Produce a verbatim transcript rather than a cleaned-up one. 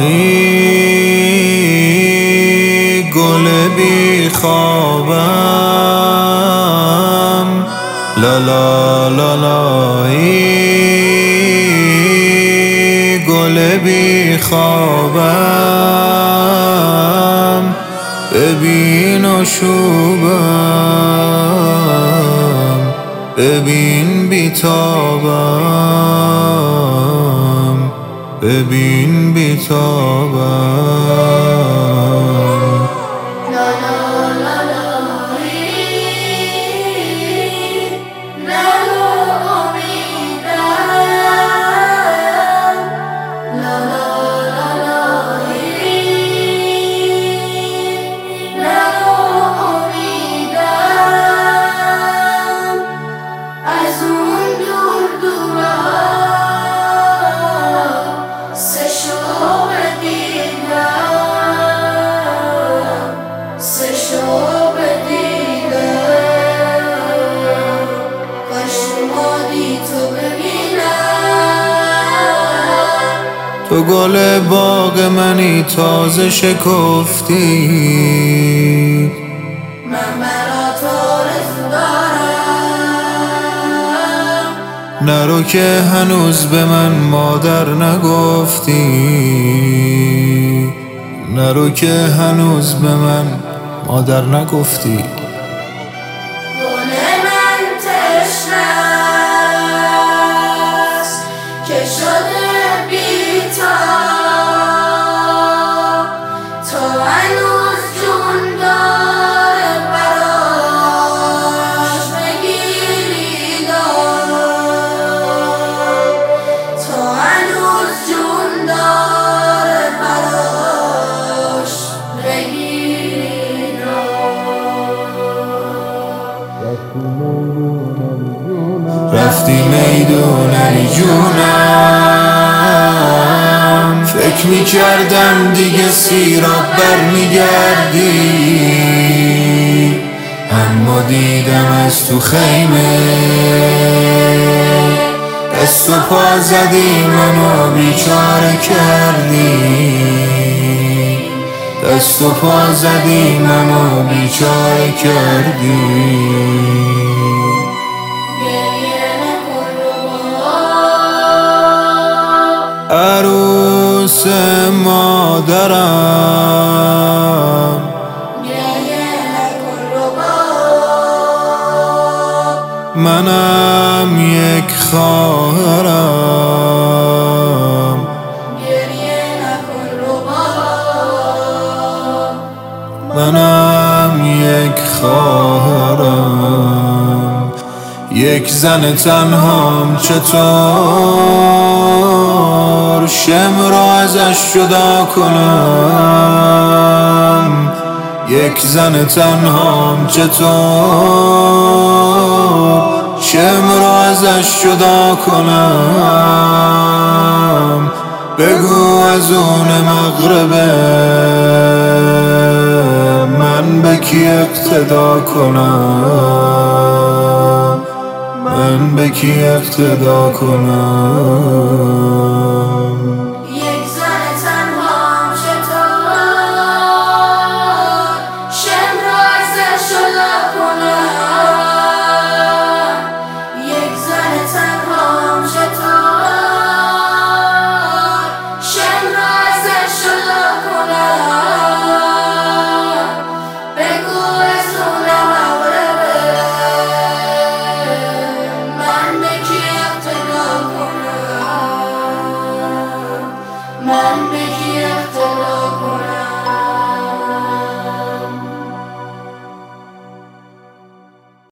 گل بی خوابم، لا لا لا لایی گل بی خوابم، ببین آشوبم، ببین بیتابم، ببین بیتابم. تو گل باغ منی تازه شکفتی، من برات آرزو دارم. نرو که هنوز به من مادر نگفتی، نرو که هنوز به من مادر نگفتی. گل من تشنه است که شده بی‌تاب، تو هنوز جون داره براش بگیری دار، تو هنوز جون داره براش بگیری دار. رفتی میدون علی جونم، فکر میکردم دیگه سیراب برمیگردی، اما دیدم از تو خیمه دست و پا زدی منو بیچاره کردی، دست و پا زدی منو بیچاره کردی. عروس مادرم، گریه نکن ربا، منم یک خواهرم، گریه نکن ربا، منم یک خواهرم. یک زن تنهام چطور شم را ازش جدا کنم، یک زن تنهام چطور شم را ازش جدا کنم. بگو از اون مغربه من به کی اقتدا کنم، من به کی اقتدا کنم.